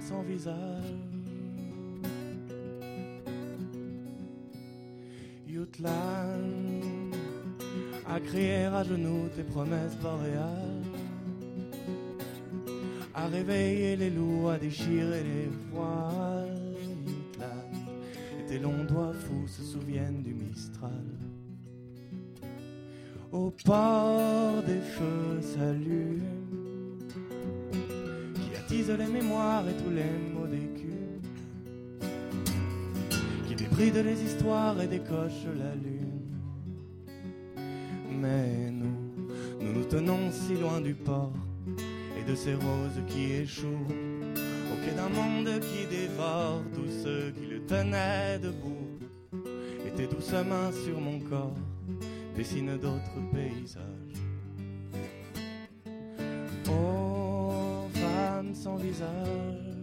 sans visage. Jutland, à crier à genoux tes promesses boréales, à réveiller les loups, à déchirer les voiles. Jutland, et tes longs doigts fous se souviennent du Mistral. Au port des feux s'allume, qui attise les mémoires et tous les mots d'écume, qui débride les histoires et décoche la lune. Mais nous tenons si loin du port et de ces roses qui échouent, au quai d'un monde qui dévore tous ceux qui le tenaient debout. Et tes douces mains sur mon corps dessinent d'autres paysages. Oh, femme sans visage,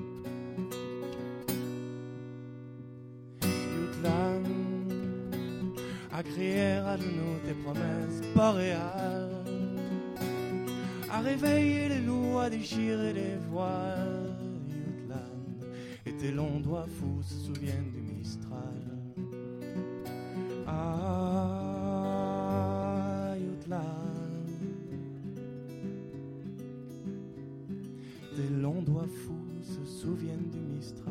Jutland, à crier à genoux tes promesses boréales, à réveiller les loups, à déchirer les voiles. Jutland, et tes longs doigts fous se souviennent du Mistral. Ah, Jutland, tes longs doigts fous se souviennent du Mistral.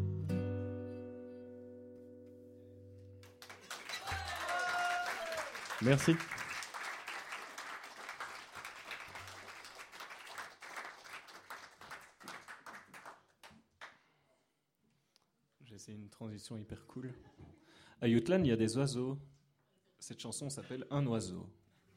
Merci. J'ai essayé une transition hyper cool. À Jutland, il y a des oiseaux. Cette chanson s'appelle Un oiseau.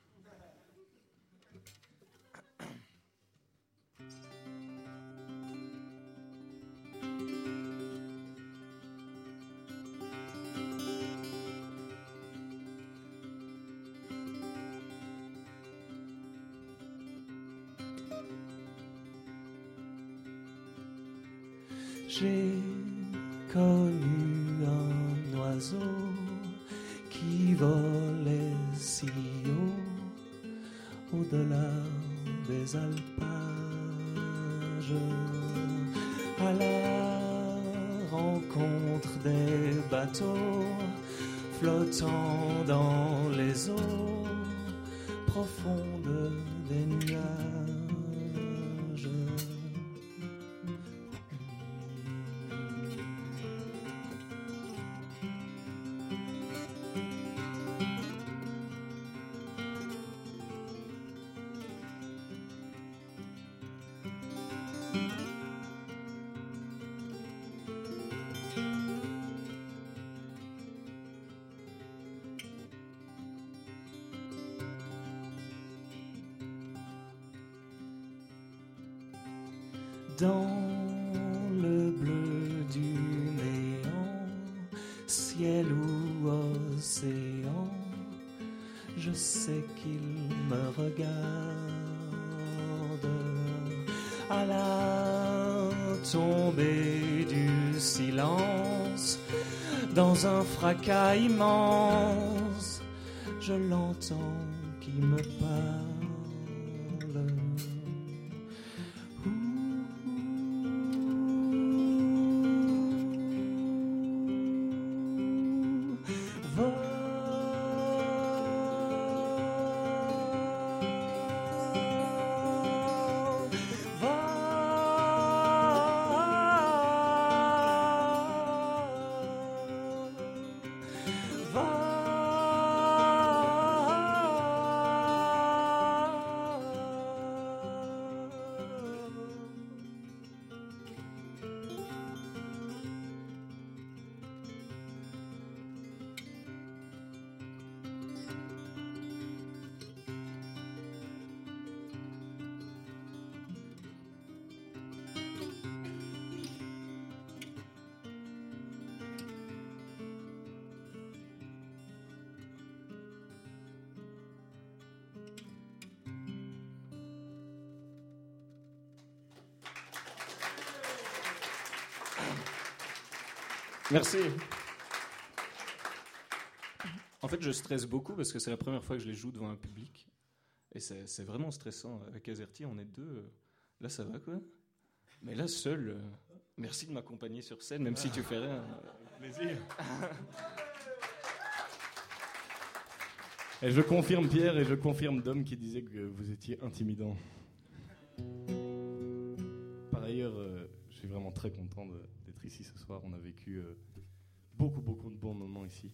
J'ai connu un oiseau qui volait si haut, au-delà des alpages, à la rencontre des bateaux flottant dans les eaux profondes des nuages. Dans le bleu du néant, ciel ou océan, je sais qu'il me regarde. À la tombée du silence, dans un fracas immense, je l'entends qui me parle. Merci. En fait, je stresse beaucoup parce que c'est la première fois que je les joue devant un public. Et c'est vraiment stressant. Avec Azerty, on est deux. Là, ça va, quoi. Mais là, seul, merci de m'accompagner sur scène, même si tu fais rien. Plaisir. Et je confirme Pierre et je confirme Dom qui disait que vous étiez intimidant. Par ailleurs, je suis vraiment très content d'être ici ce soir. On a vécu beaucoup de bons moments ici.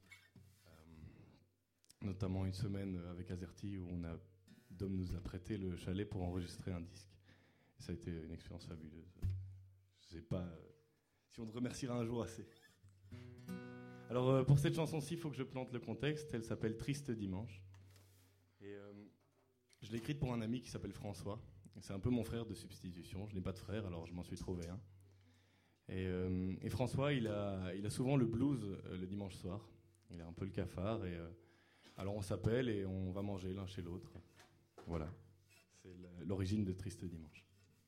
Notamment une semaine avec Azerty où Dom nous a prêté le chalet pour enregistrer un disque. Et ça a été une expérience fabuleuse. Je sais pas si on te remerciera un jour assez. Alors pour cette chanson-ci, il faut que je plante le contexte. Elle s'appelle Triste Dimanche. Et je l'ai écrite pour un ami qui s'appelle François. C'est un peu mon frère de substitution. Je n'ai pas de frère, alors je m'en suis trouvé un. Et François, il a souvent le blues le dimanche soir. Il a un peu le cafard. Et alors on s'appelle et on va manger l'un chez l'autre. Voilà. C'est l'origine de Triste Dimanche.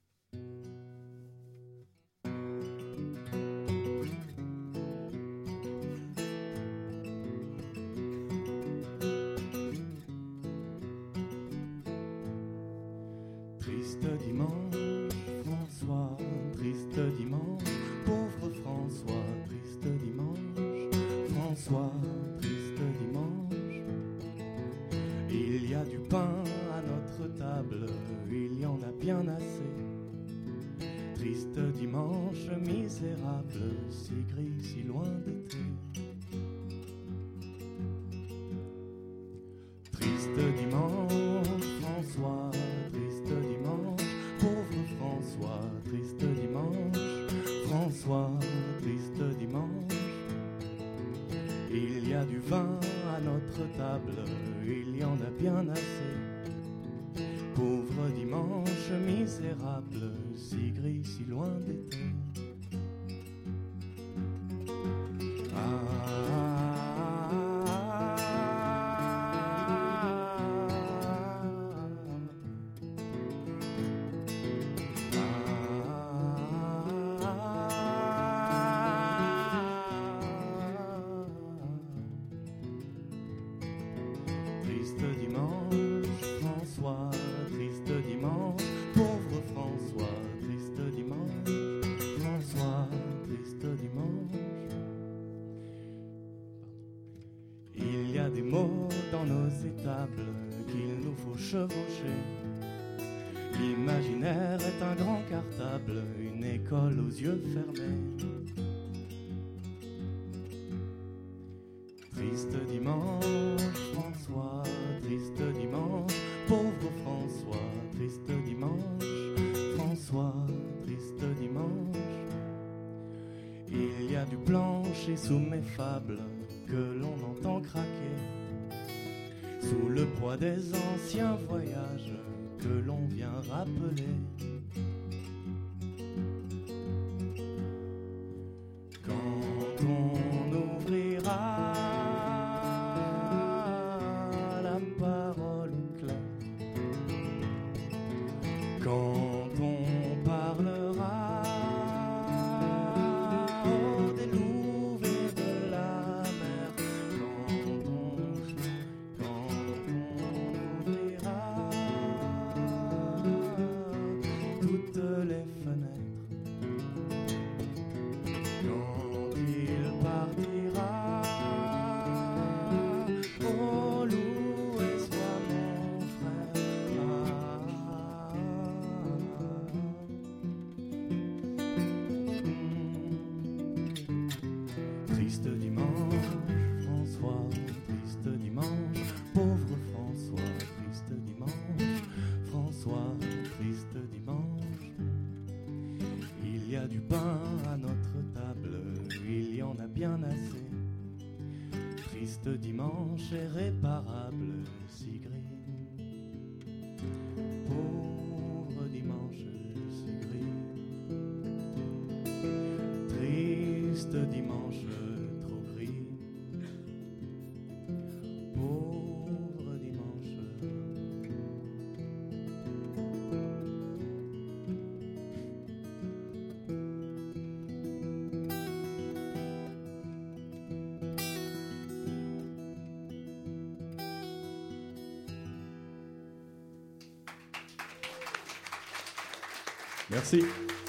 Triste dimanche, François, triste dimanche, pauvre François, triste dimanche, François, triste dimanche. Il y a du pain à notre table, il y en a bien assez. Triste dimanche, misérable, si gris, si loin d'été. Triste dimanche, François, triste dimanche, pauvre François, triste dimanche, François, triste dimanche. Il y a du vin à notre table, il y en a bien assez. Pauvre dimanche, misérable, si gris, si loin d'été. Triste dimanche, François, triste dimanche, pauvre François, triste dimanche, François, triste dimanche. Il y a des mots dans nos étables qu'il nous faut chevaucher. L'imaginaire est un grand cartable, une école aux yeux fermés. Triste dimanche, François, triste dimanche, pauvre François, triste dimanche, François, triste dimanche. Il y a du plancher sous mes fables que l'on entend craquer, sous le poids des anciens voyages que l'on vient rappeler. Quand on ouvrira la parole claire, quand on parlera des loups et de la mer, quand on ouvrira toutes les fenêtres, quand il partira, oh loup et sois mon frère. Triste dimanche, François, triste dimanche, pauvre François, triste dimanche, François, triste dimanche. Il y a du pain à notre table, il y en a bien assez. Triste dimanche irréparable, si gris. Pauvre dimanche, si gris. Triste dimanche, trop gris. Pauvre dimanche. Merci.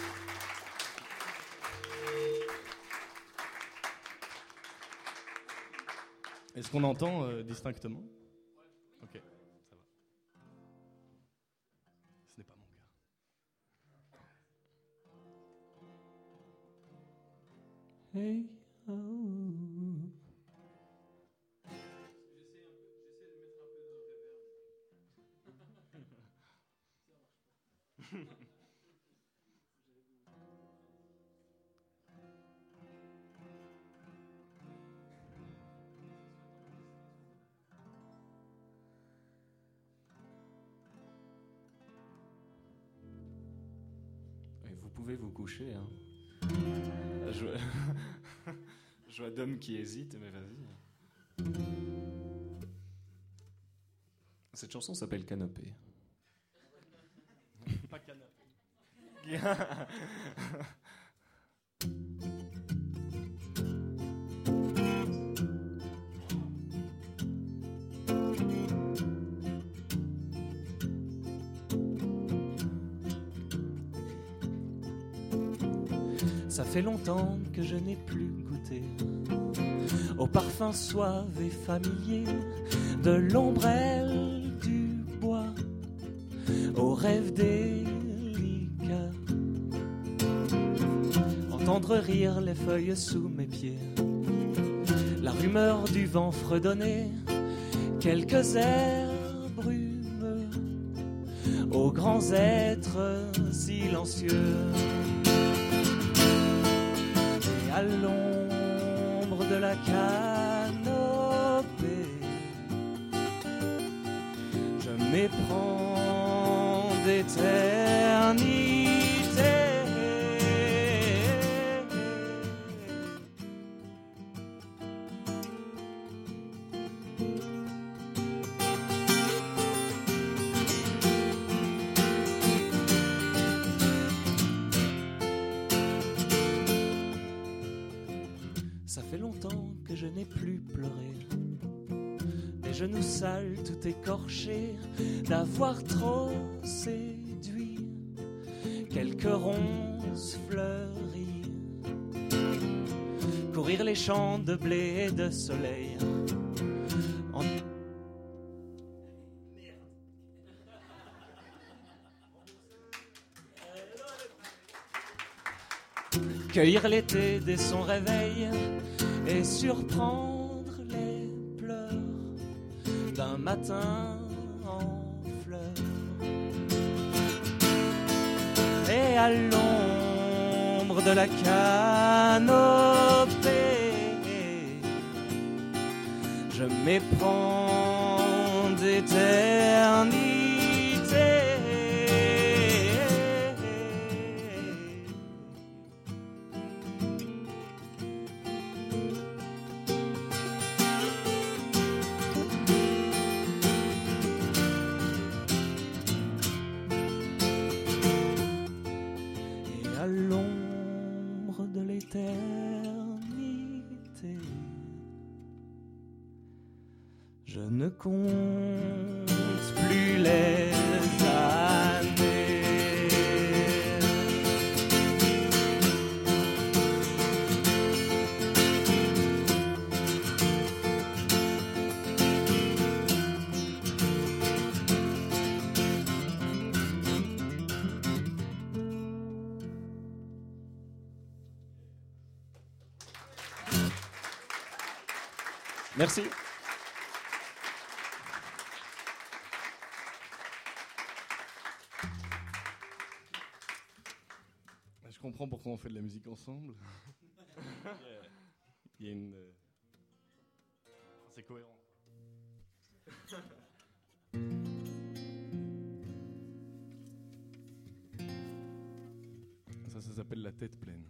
Est-ce qu'on entend distinctement? Ok, ça va. Ce n'est pas mon cas. Hey, oh. Vous pouvez vous coucher, hein. Je vois Dom qui hésite, mais vas-y. Cette chanson s'appelle Canopée. Pas canapé. Ça fait longtemps que je n'ai plus goûté au parfum suave et familier de l'ombrelle du bois, au rêve délicat, entendre rire les feuilles sous mes pieds, la rumeur du vent fredonner, quelques airs brumeux, aux grands êtres silencieux. À l'ombre de la canopée, je m'éprends d'éternité. Ça fait longtemps que je n'ai plus pleuré, les genoux sales tout écorchés d'avoir trop séduit quelques ronces fleuries, courir les champs de blé et de soleil en... Cueillir l'été dès son réveil et surprendre les pleurs d'un matin en fleurs. Et à l'ombre de la canopée, je m'éprends d'éternité. À l'ombre de l'éternité, je ne compte plus les années. Merci. Je comprends pourquoi on fait de la musique ensemble. Il y a une... C'est cohérent. Ça s'appelle la tête pleine.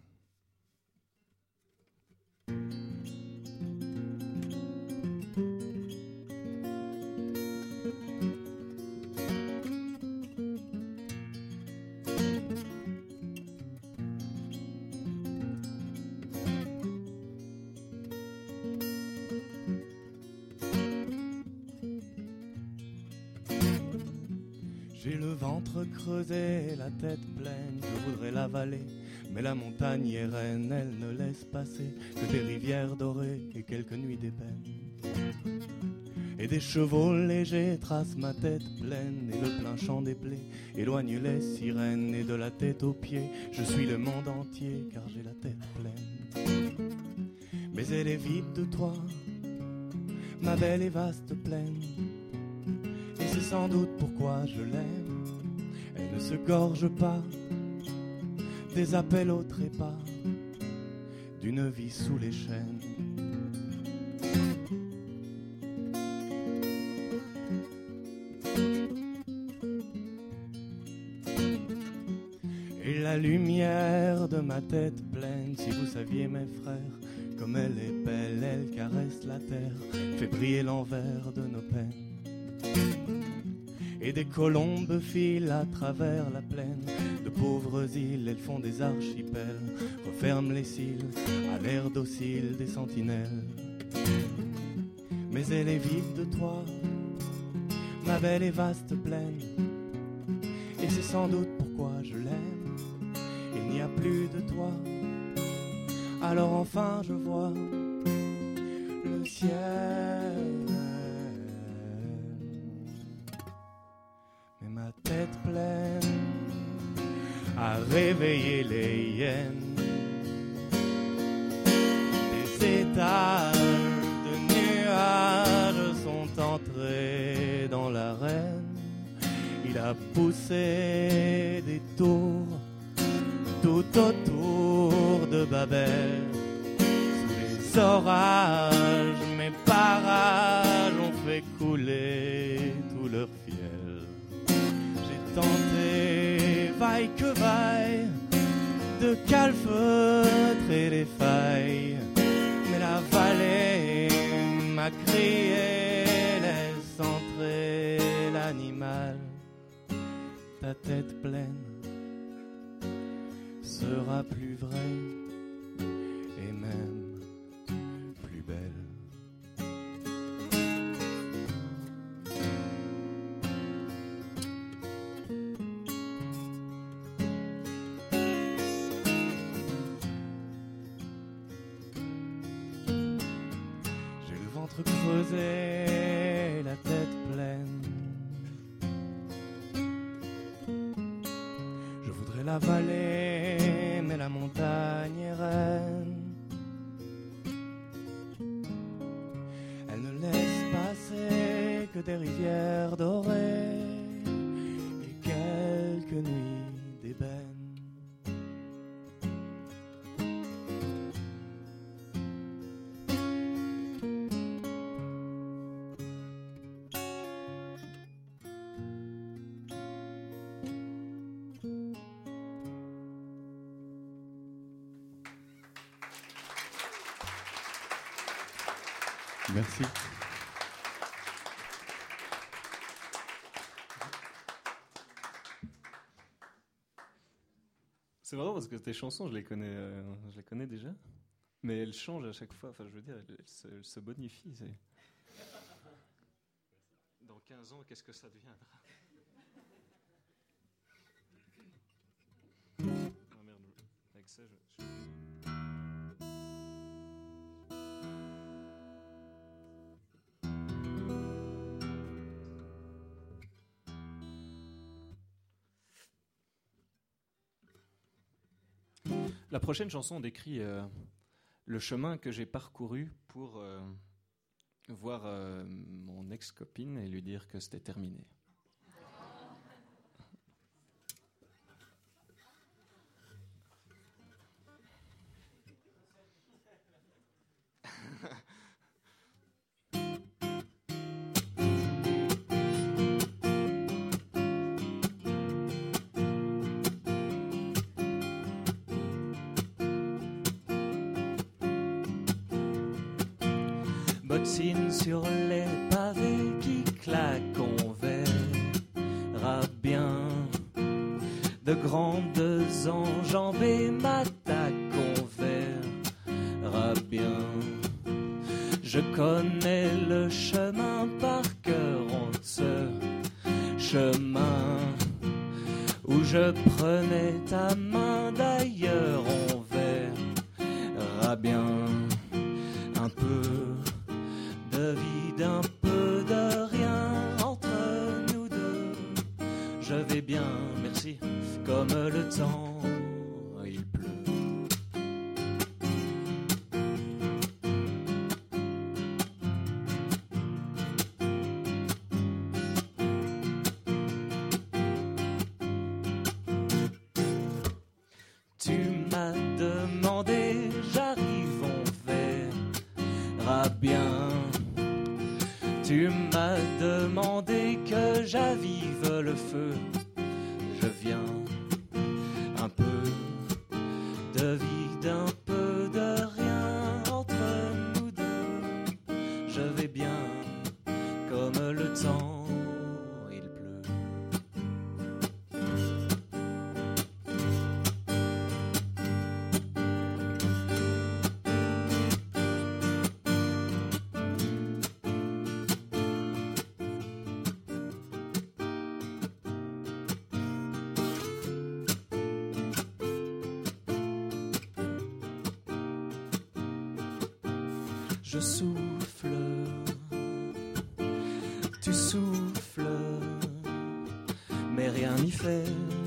J'ai le ventre creusé, la tête pleine, je voudrais l'avaler. Mais la montagne est reine, elle ne laisse passer que des rivières dorées et quelques nuits d'ébène. Et des chevaux légers tracent ma tête pleine, et le plein chant des blés éloigne les sirènes. Et de la tête aux pieds, je suis le monde entier, car j'ai la tête pleine. Mais elle est vide de toi, ma belle et vaste plaine. Et c'est sans doute pourquoi je l'aime. Elle ne se gorge pas des appels au trépas d'une vie sous les chaînes. Et la lumière de ma tête pleine, si vous saviez mes frères, comme elle est belle, elle caresse la terre, fait briller l'envers de nos peines. Et des colombes filent à travers la plaine, de pauvres îles, elles font des archipels, referment les cils à l'air docile des sentinelles. Mais elle est vive de toi, ma belle et vaste plaine, et c'est sans doute pourquoi je l'aime. Il n'y a plus de toi, alors enfin je vois le ciel. Mais ma tête pleine a réveillé les hyènes. Des étages de nuages sont entrés dans l'arène. Il a poussé des tours tout autour de Babel. Sous les orages, mes parages ont fait couler tout leur fiel. J'ai tenté, vaille que vaille, de calfeutrer les failles, mais la vallée m'a crié, laisse entrer l'animal. Ta tête pleine sera plus vraie et même plus belle. J'ai le ventre creusé, la tête pleine. Je voudrais la vallée, mais la montagne est reine. Elle ne laisse passer que des rivières dorées et quelques nuits d'ébène. Merci. C'est marrant parce que tes chansons, je les connais déjà, mais elles changent à chaque fois. Enfin, je veux dire, elles se bonifient. Dans 15 ans, qu'est-ce que ça deviendra? Ah merde, avec ça, La prochaine chanson décrit le chemin que j'ai parcouru pour voir mon ex-copine et lui dire que c'était terminé. Bottines sur les pavés qui claquent, on verra bien. De grandes enjambées m'attaquent, on verra bien. Je connais le chemin par cœur, en ce chemin où je prenais ta main d'ailleurs, on verra bien. Un peu de de vide, un peu de rien entre nous deux. Je vais bien, merci, comme le temps, il pleut. Tu m'as demandé, j'arrive, on verra bien. Tu m'as demandé que j'avive le feu. Je viens, un peu de vide, un peu de rien entre nous deux. Je vais bien, comme le temps, il pleut. Je souffle, tu souffles, mais rien n'y fait.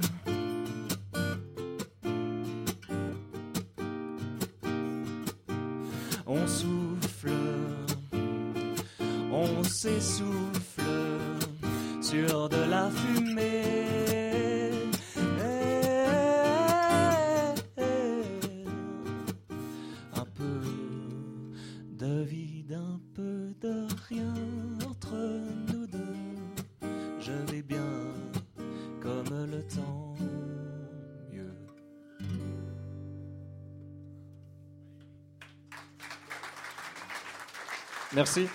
On souffle, on s'essouffle sur de la fumée. Un peu de vide, un peu de rien entre nous deux. Je vais bien, comme le temps, mieux. Merci.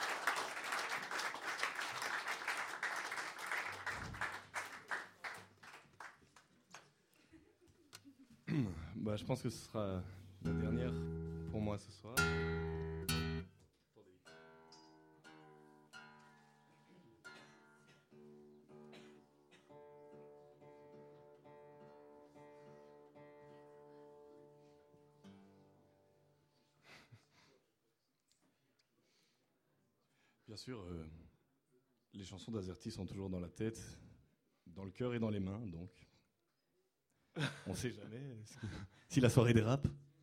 Bah, je pense que ce sera la dernière pour moi ce soir. Bien sûr, les chansons d'Azerty sont toujours dans la tête, dans le cœur et dans les mains, donc on sait jamais si la soirée dérape.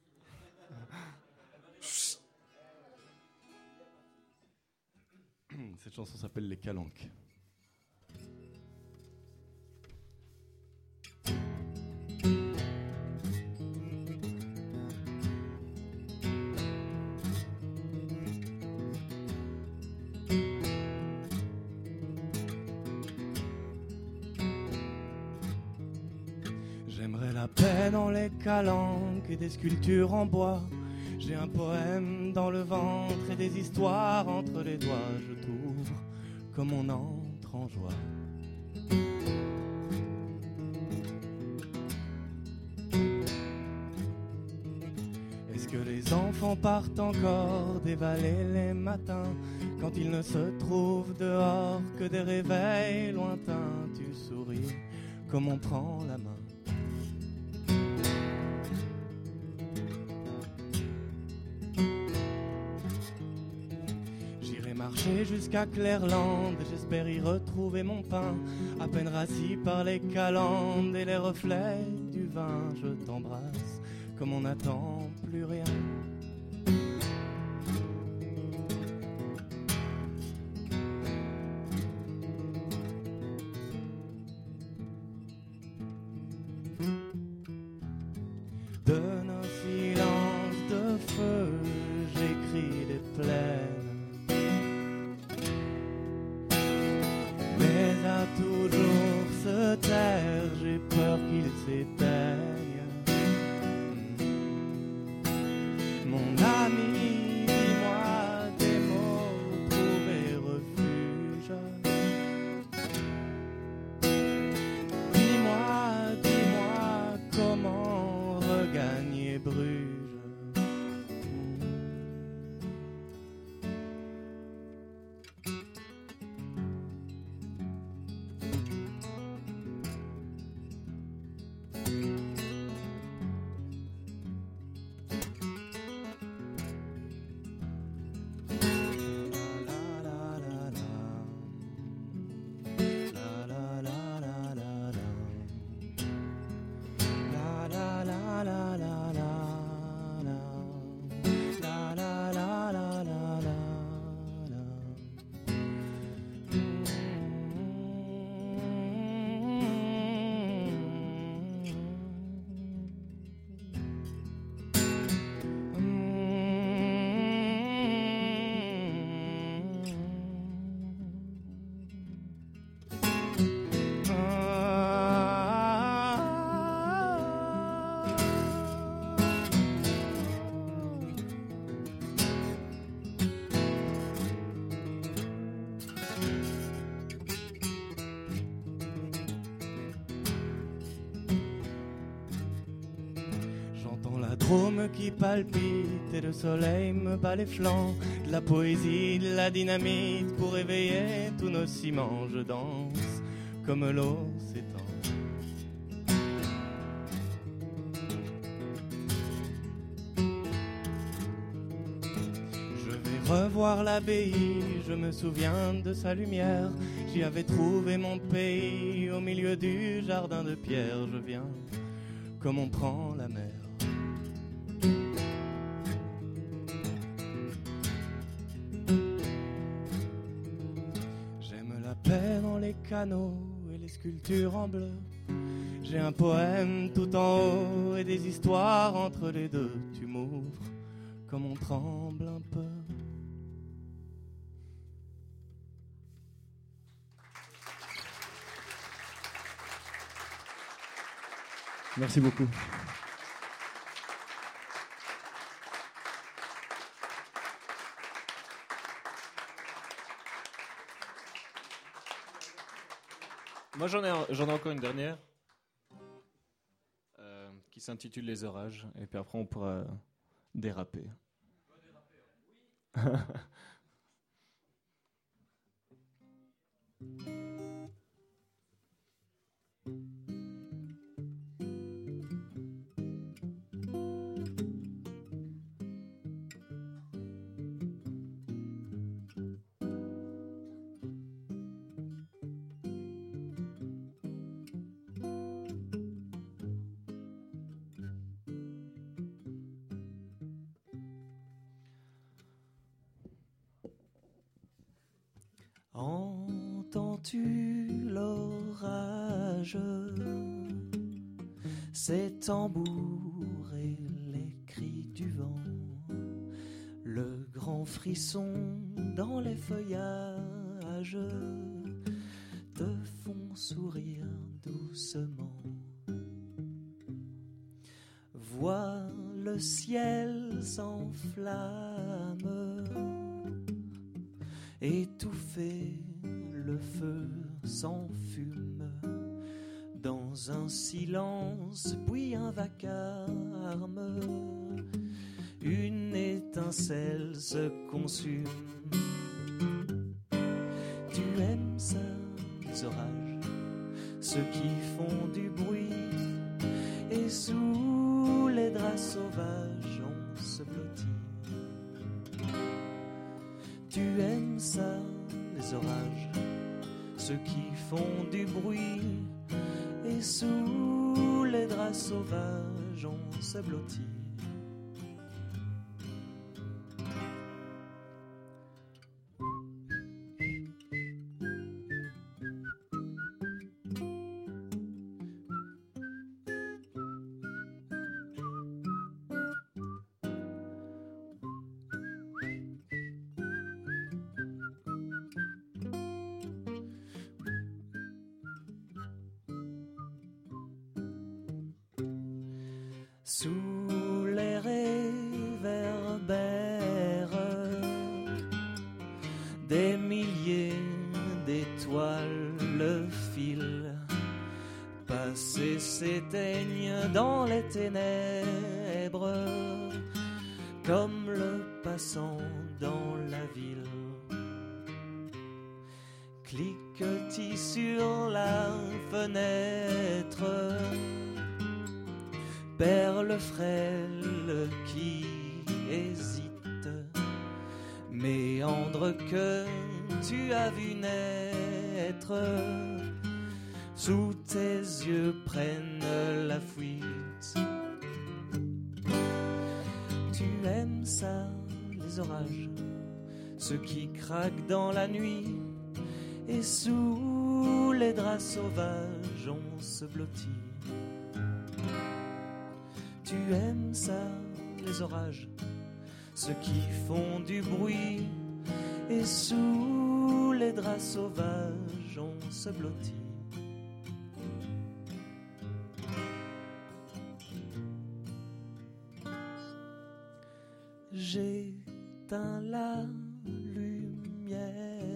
Cette chanson s'appelle Les Calanques. J'aimerais la paix dans les calanques et des sculptures en bois. J'ai un poème dans le ventre et des histoires entre les doigts. Je t'ouvre comme on entre en joie. Est-ce que les enfants partent encore dévaler les matins quand ils ne se trouvent dehors que des réveils lointains? Tu souris comme on prend la main. Marcher jusqu'à Clairlande, j'espère y retrouver mon pain, à peine rassis par les calendes et les reflets du vin. Je t'embrasse comme on n'attend plus rien. De nos silences de feu, j'écris des plaines. À toujours se taire, j'ai peur qu'il s'éteigne. Mon ami, dis-moi des mots pour trouver refuge. Dis-moi comment regagner Bruges. chrome qui palpite et le soleil me bat les flancs. De la poésie, de la dynamite pour éveiller tous nos ciments. Je danse comme l'eau s'étend. Revoir l'abbaye, je me souviens de sa lumière. J'y avais trouvé mon pays au milieu du jardin de pierre. Je viens comme on prend la mer. J'aime la paix dans les canaux et les sculptures en bleu. J'ai un poème tout en haut et des histoires entre les deux. Tu m'ouvres comme on tremble un peu. Merci beaucoup. Moi j'en ai encore une dernière qui s'intitule Les orages et puis après on pourra déraper. Entends-tu l'orage, ces tambours et les cris du vent, le grand frisson dans les feuillages te font sourire doucement. Vois le ciel s'enflamme, étouffer le feu s'enfume dans un silence puis un vacarme. Une étincelle se consume. Tu aimes ça, les orages, ceux qui font du bruit, et sous les draps sauvages on se blottit. Tu aimes ça, les orages, ceux qui font du bruit, et sous les draps sauvages on se blottit. Sous les réverbères, des milliers d'étoiles filent, passent et s'éteignent dans les ténèbres, comme le passant dans la ville. Cliquetis sur la fenêtre, perle frêle qui hésite, méandre que tu as vu naître, sous tes yeux prennent la fuite. Tu aimes ça, les orages, ceux qui craquent dans la nuit, et sous les draps sauvages on se blottit. Tu aimes ça, les orages, ceux qui font du bruit, et sous les draps sauvages on se blottit. J'éteins la lumière,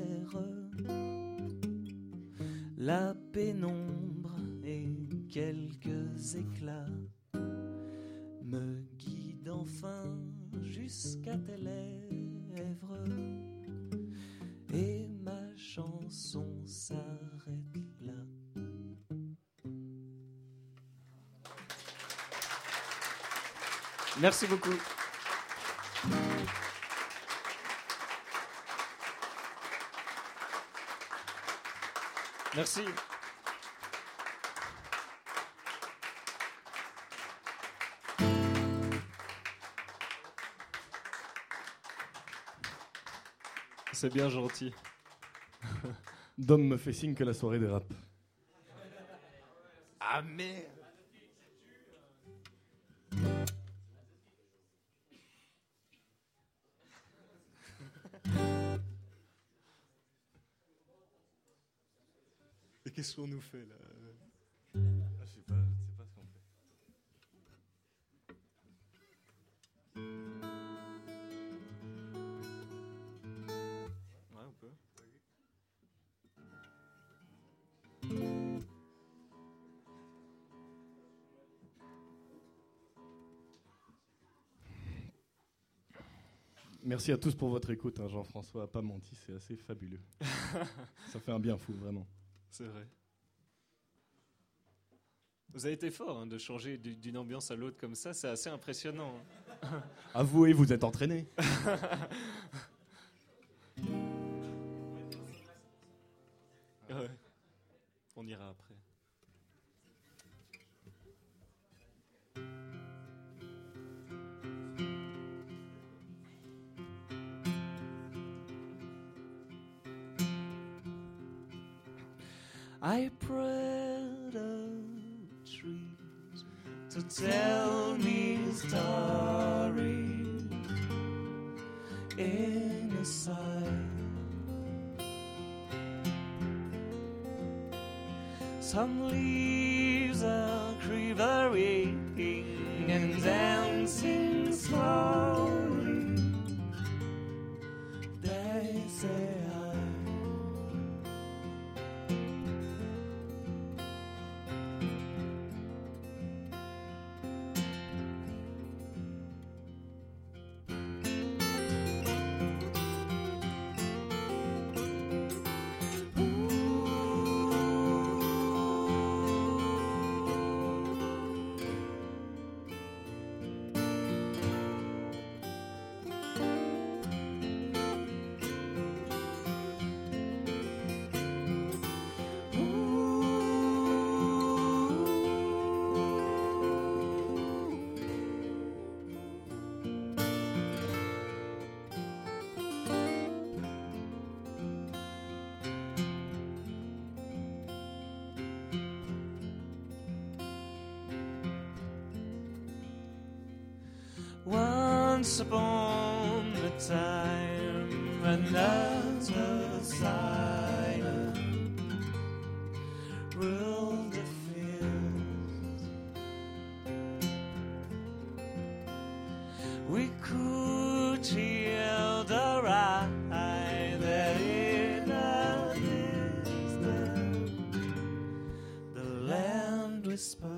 la pénombre et quelques éclats me guident guide enfin jusqu'à tes lèvres et ma chanson s'arrête là. Merci beaucoup. Merci. C'est bien gentil. Dom me fait signe que la soirée dérape. Ah merde. Et qu'est-ce qu'on nous fait là? Je sais pas ce qu'on fait. Ouais, on peut. Merci à tous pour votre écoute. Jean-François n'a pas menti, c'est assez fabuleux. Ça fait un bien fou, vraiment. C'est vrai. Vous avez été fort de changer d'une ambiance à l'autre comme ça, c'est assez impressionnant. Avouez, vous êtes entraîné. Ouais. On ira après. I prayed a tree to tell me stories in a sigh. Some leaves are quivering and dancing slowly. They say once upon a time, another side ruled the field. We could hear the ride that in the distance the land whispered.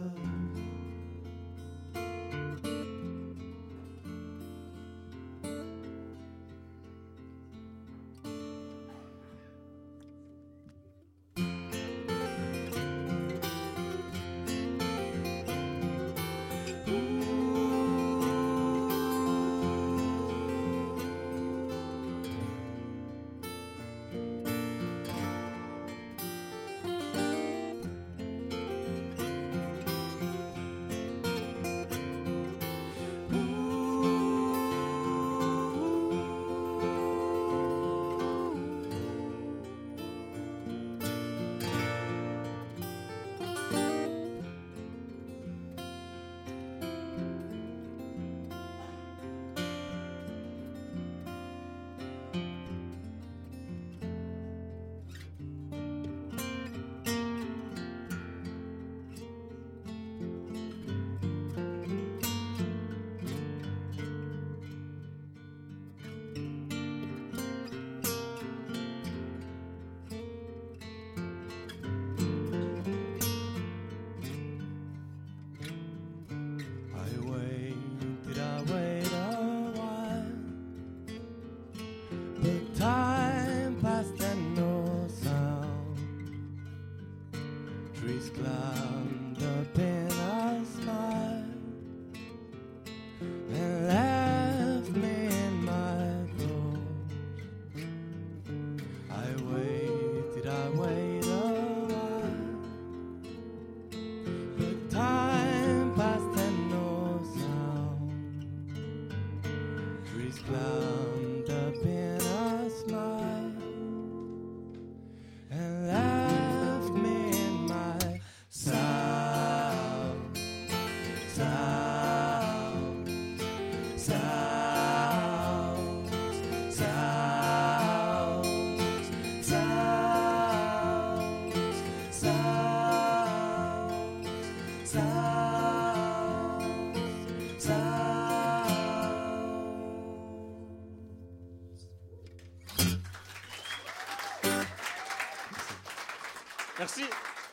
Merci.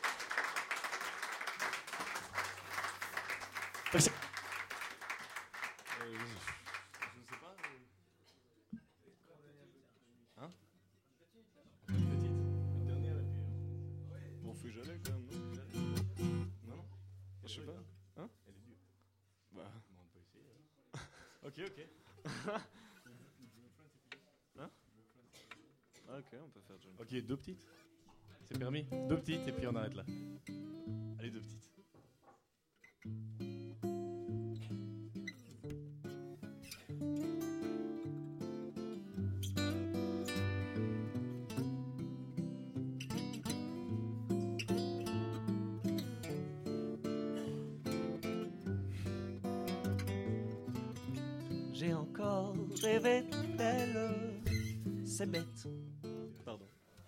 Merci. Je sais pas. Hein? Petite. Une dernière et puis. Bon, fais jamais quand même, non? Non? Je sais pas. Hein? Elle est dure. Bah, on peut essayer. Ok, ok. Hein? Ok, on peut faire John. Ok, 2 petites. C'est permis? 2 petites et puis on arrête là. Allez, 2 petites. J'ai encore rêvé d'elle, c'est bête. Pardon.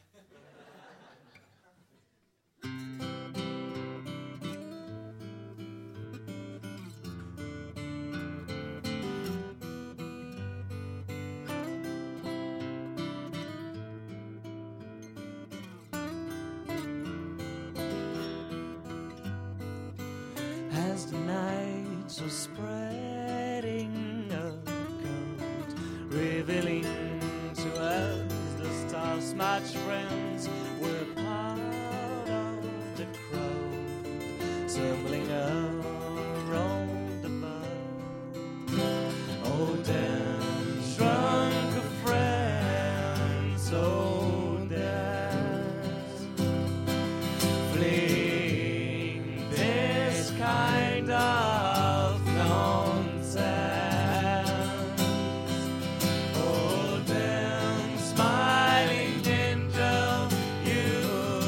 As the nights are spreading out, revealing to us the stars, much friends were part of the crowd, circling around the bar. Oh, dance, drunk of friends, oh, dance, fleeing this kind of nonsense. Oh, then, smiling angel, you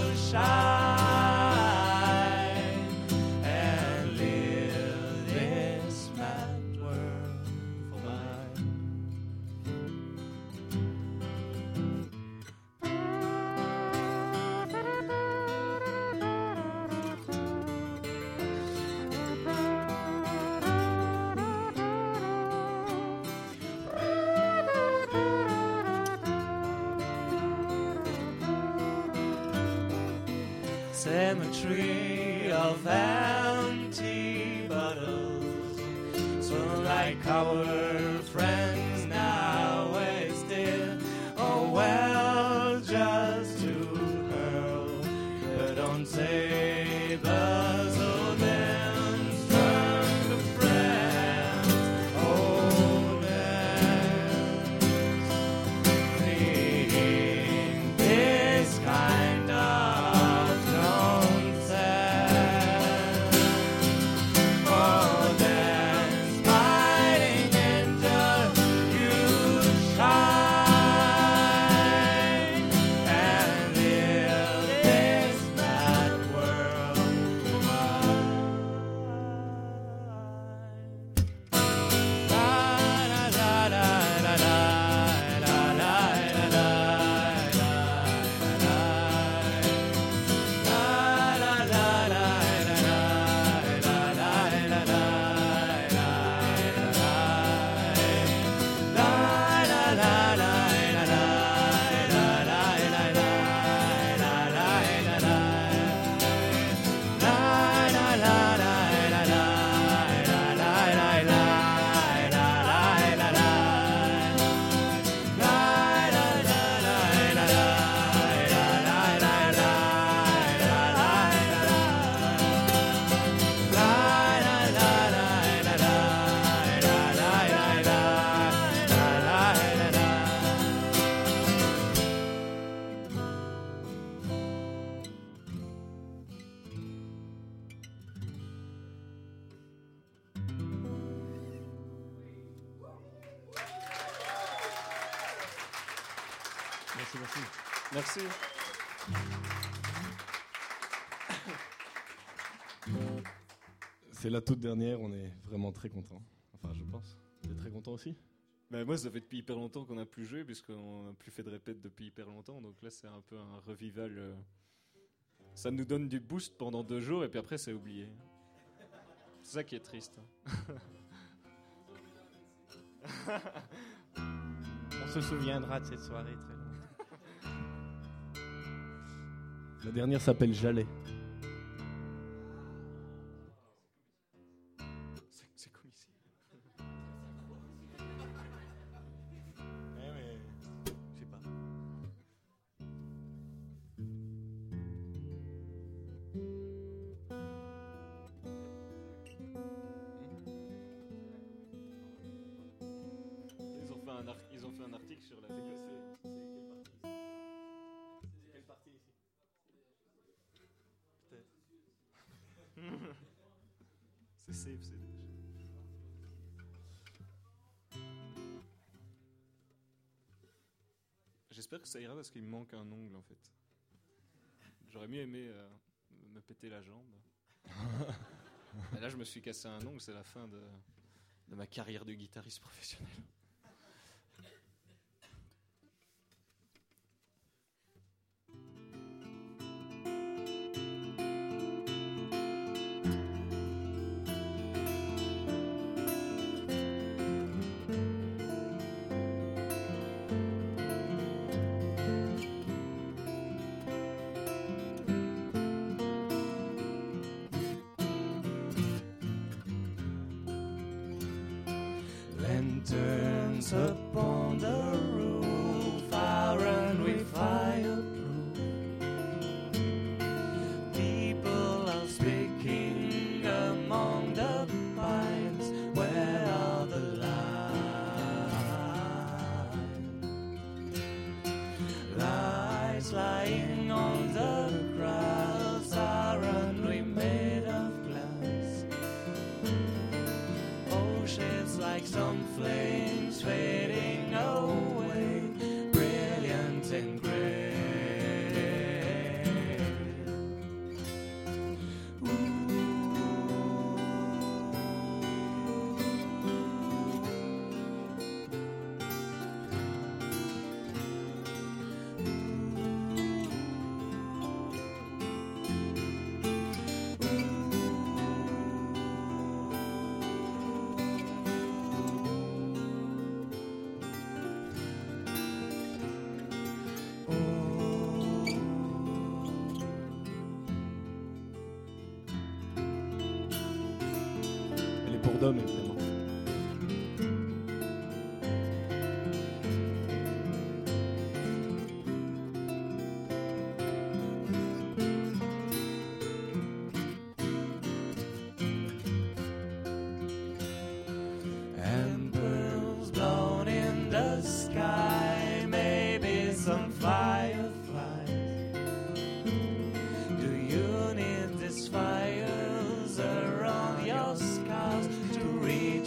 shine and live this mad world for mine. Cemetery of empty bottles, so like our friends now wasted. Oh well, just to hurl, but don't say buzz or dance, drunk of friends. Oh, dance, fleeing this kind of nonsense. Oh, dance, smiling angel, you shine and live this mad world mine. La la la la la la la la la la Merci, merci. Merci. C'est la toute dernière, on est vraiment très contents. Enfin, je pense. T'es très content aussi? Ben moi, ça fait depuis hyper longtemps qu'on n'a plus joué, puisqu'on n'a plus fait de répète depuis hyper longtemps. Donc là, c'est un peu un revival. Ça nous donne du boost pendant 2 jours, et puis après, c'est oublié. C'est ça qui est triste. On se souviendra de cette soirée très longtemps. La dernière s'appelle Jalais. C'est comme ici. Mais je sais pas. Ils ont fait un article sur la Quelle partie ici? Peut-être. C'est safe, c'est déjà. J'espère que ça ira parce qu'il me manque un ongle en fait. J'aurais mieux aimé me péter la jambe. Et là je me suis cassé un ongle, c'est la fin de ma carrière de guitariste professionnel. Lanterns upon the roof, iron with fireproof. People are speaking among the pines. Where are the lights? Lights lying on the grass, iron we made of glass. Oceans like some flames fading away, brilliant and gray. Elle est pour Dom, évidemment. Embers blown in the sky, maybe some fireflies. Do you need these fires around your scars to read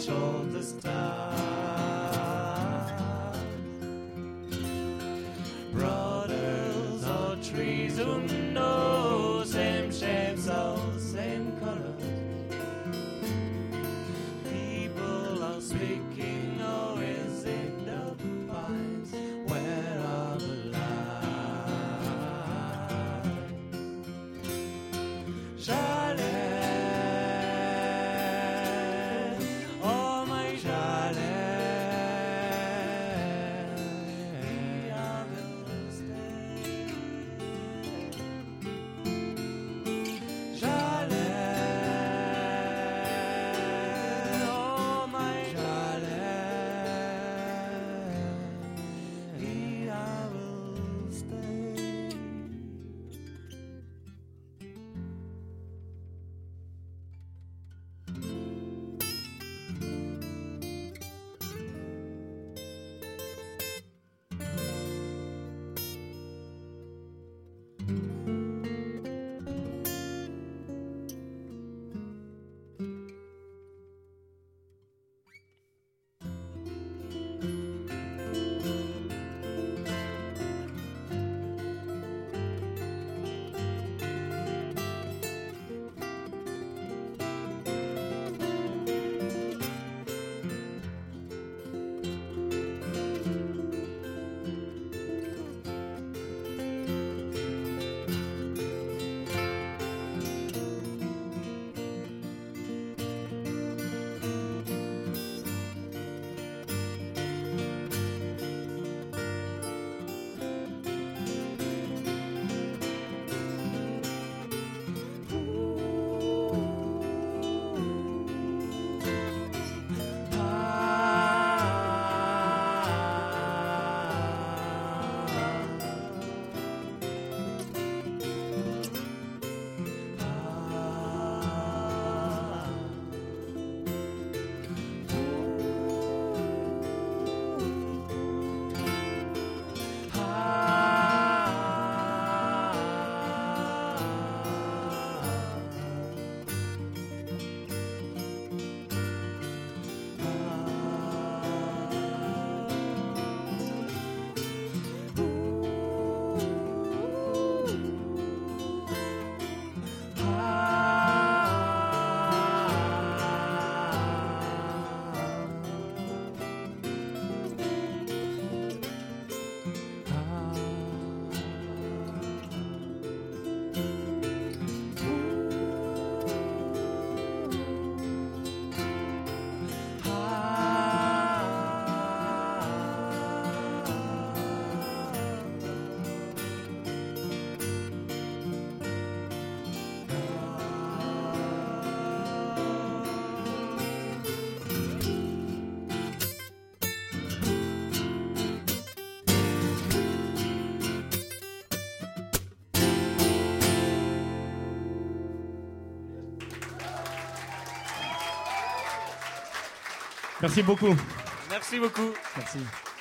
Merci beaucoup. Merci beaucoup. Merci.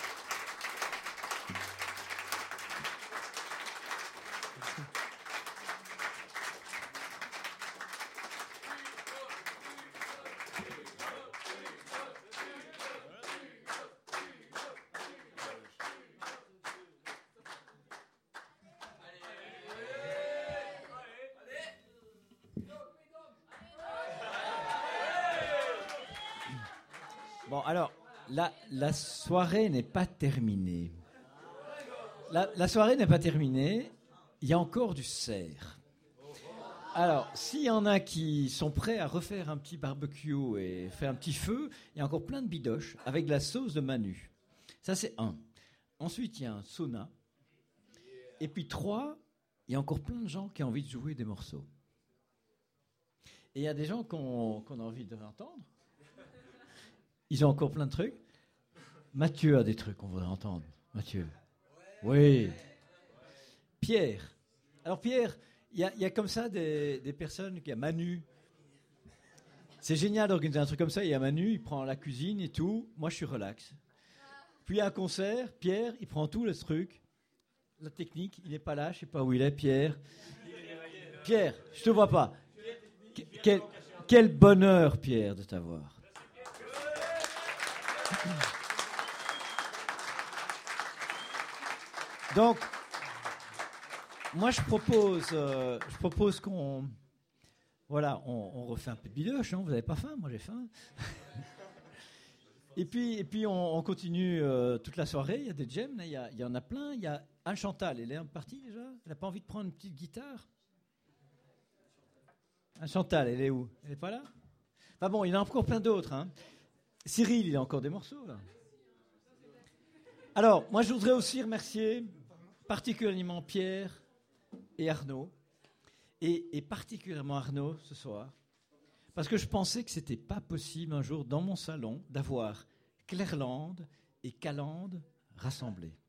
Bon, alors, la soirée n'est pas terminée. La soirée n'est pas terminée. Il y a encore du cerf. Alors, s'il y en a qui sont prêts à refaire un petit barbecue et faire un petit feu, il y a encore plein de bidoches avec de la sauce de Manu. Ça, c'est 1. Ensuite, il y a un sauna. Et puis 3, il y a encore plein de gens qui ont envie de jouer des morceaux. Et il y a des gens qu'on a envie de entendre. Ils ont encore plein de trucs. Mathieu a des trucs qu'on voudrait entendre. Mathieu. Oui. Pierre. Alors Pierre, il y a comme ça des personnes, il y a Manu. C'est génial d'organiser un truc comme ça. Il y a Manu, il prend la cuisine et tout. Moi, je suis relax. Puis à un concert, Pierre, il prend tout le truc. La technique, il n'est pas là, je ne sais pas où il est, Pierre. Pierre, je ne te vois pas. Quel bonheur, Pierre, de t'avoir. Donc, moi je propose qu'on, voilà, on refait un peu de bidoche, hein, vous n'avez pas faim, moi j'ai faim. et puis on continue toute la soirée, il y a des jams, il y en a plein, il y a Anne Chantal, elle est partie déjà, elle n'a pas envie de prendre une petite guitare. Anne Chantal, elle est où? Elle n'est pas là? Enfin bon, il y en a encore plein d'autres, hein. Cyril, il a encore des morceaux, là. Alors, moi, je voudrais aussi remercier particulièrement Pierre et Arnaud, et particulièrement Arnaud ce soir, parce que je pensais que ce n'était pas possible un jour dans mon salon d'avoir Clairlande et Calande rassemblés.